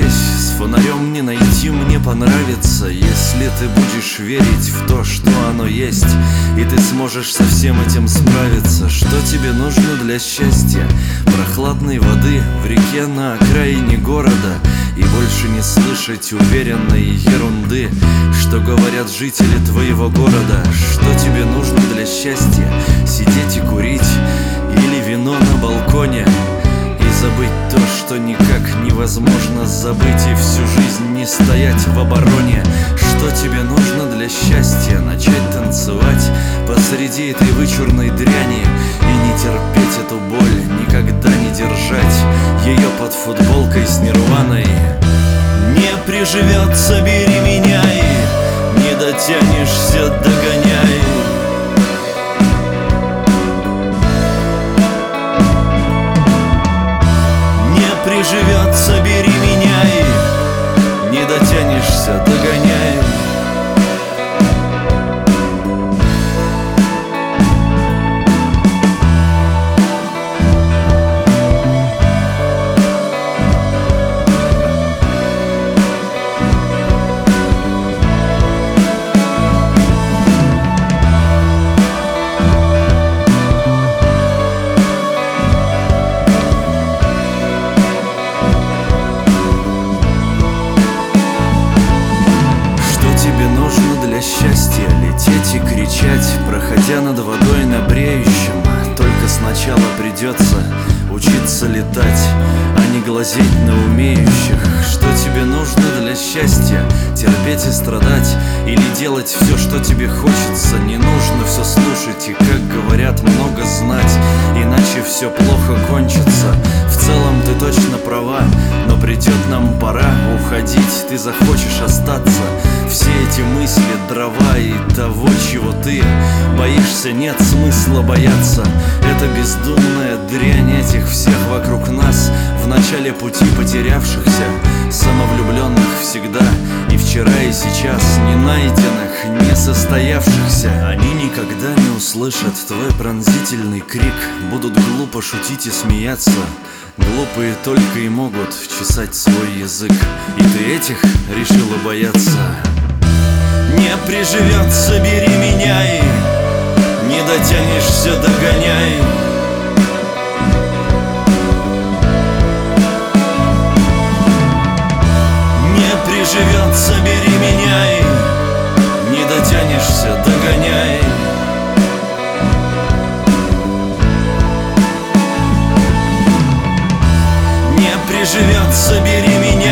здесь, с фонарем не найти мне понравится. Если ты будешь верить в то, что оно есть, и ты сможешь со всем этим справиться. Что тебе нужно для счастья? Прохладной воды в реке на окраине города, и больше не слышать уверенной ерунды, что говорят жители твоего города. Что тебе нужно для счастья? Сидеть и курить, или вино на балконе, и забыть то, что никак невозможно забыть, и всю жизнь не стоять в обороне. Что тебе нужно для счастья? Начать танцевать посреди этой вычурной дряни и не терпеть эту боль, никогда не держать ее под футболкой с нирваной. Не приживется, бери меня, и не дотянешься, догоняй. Приживется, бери меня, и не дотянешься, догоняй. Счастье лететь и кричать, проходя над водой на бреющем. Только сначала придется учиться летать, а не глазеть на умеющих. Что тебе нужно для счастья? Терпеть и страдать, или делать все, что тебе хочется? Не нужно все слушать и, как говорят, много знать, иначе все плохо кончится. В целом ты точно права, но придет нам пора уходить. Ты захочешь остаться. Все эти мысли, дрова и того, чего ты боишься, нет смысла бояться. Это бездумная дрянь этих всех вокруг нас, в начале пути потерявшихся, самовлюбленных всегда, и вчера, и сейчас, не найденных, не состоявшихся. Они никогда не услышат твой пронзительный крик, будут глупо шутить и смеяться. Глупые только и могут чесать свой язык, и ты этих решила бояться. Не приживется, бери меня, и не дотянешься, догоняй. Не приживется, бери меня, и не дотянешься, догоняй. Не приживется, бери меня.